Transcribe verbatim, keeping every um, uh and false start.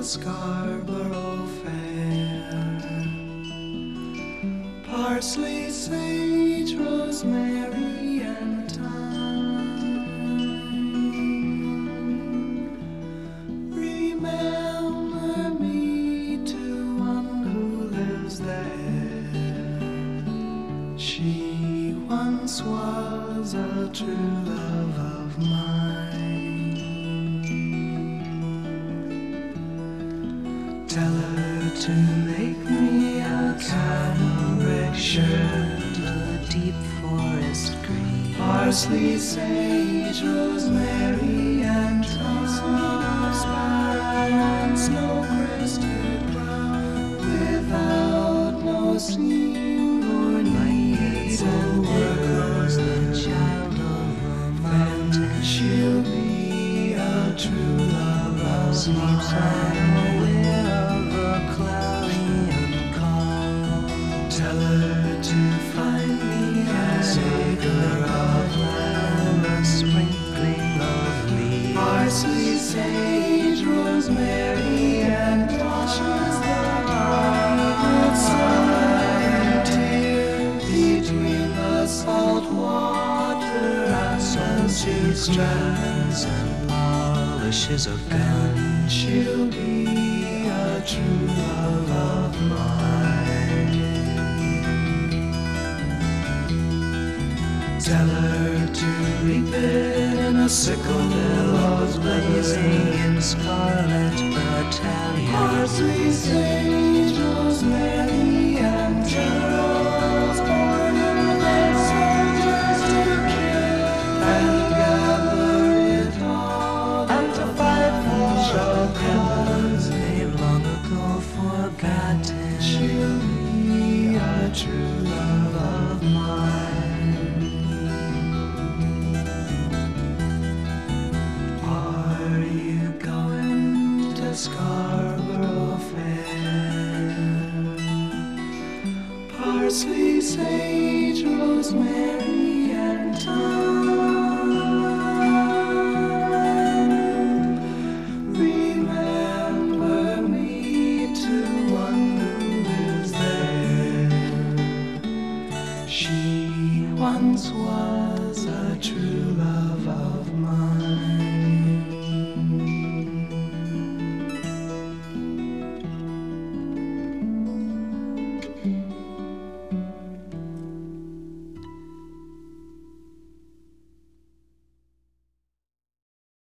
Scarborough Fair. Parsley, sage, rosemary, and thyme. Remember me to one who lives there. She once was a true love of mine. Tell her to make me a cambric shirt, a deep forest green, parsley, sage, rosemary, and thyme, sparrow and snow-crested brown, without no seam or needs and workers, the child of the mountain. She'll be a true love of Sleeps mine. unaware of the cloudy and calm. Tell her to find me an acre of land, a sprinkling of leaves, parsley, sage, rosemary, and thyme, with sunlight tear between the salt water and she strands and polishes a gun. She'll be a true love of mine. Tell her to reap it in a sickle, billows blazing in scarlet battalion. Parsley, sage, rosemary, and thyme, born than soldiers to kill and gather it all and to fight for a cause they've long ago forgotten. She'll be a true love of mine. Are you going to Scarborough Fair? Parsley, sage, rosemary, and thyme. Remember me to one who lives there. She once was